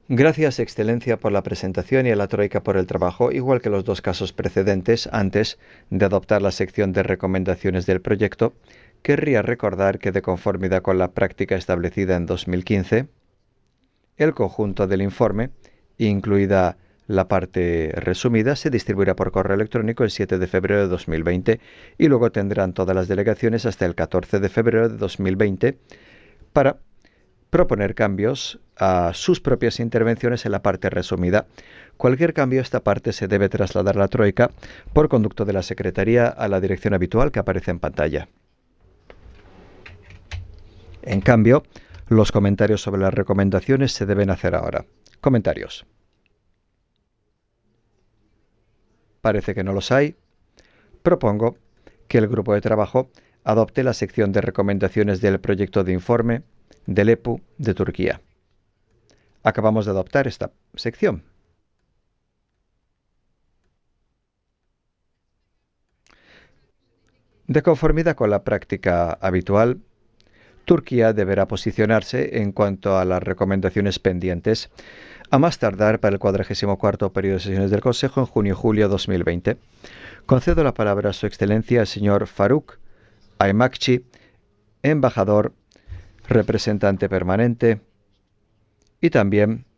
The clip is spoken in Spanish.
Gracias, Excelencia, por la presentación y a la Troika por el trabajo, igual que los dos casos precedentes. Antes de adoptar la sección de recomendaciones del proyecto, querría recordar que, de conformidad con la práctica establecida en 2015, el conjunto del informe, incluida la parte resumida, se distribuirá por correo electrónico el 7 de febrero de 2020 y luego tendrán todas las delegaciones hasta el 14 de febrero de 2020 para proponer cambios a sus propias intervenciones en la parte resumida. Cualquier cambio a esta parte se debe trasladar a la Troika por conducto de la Secretaría a la dirección habitual que aparece en pantalla. En cambio, los comentarios sobre las recomendaciones se deben hacer ahora. Comentarios. Parece que no los hay. Propongo que el grupo de trabajo adopte la sección de recomendaciones del proyecto de informe del EPU de Turquía. Acabamos de adoptar esta sección. De conformidad con la práctica habitual, Turquía deberá posicionarse en cuanto a las recomendaciones pendientes a más tardar para el 44º periodo de sesiones del Consejo en junio-julio 2020. Concedo la palabra a Su Excelencia el señor Faruk Aymakchi, embajador, representante permanente y también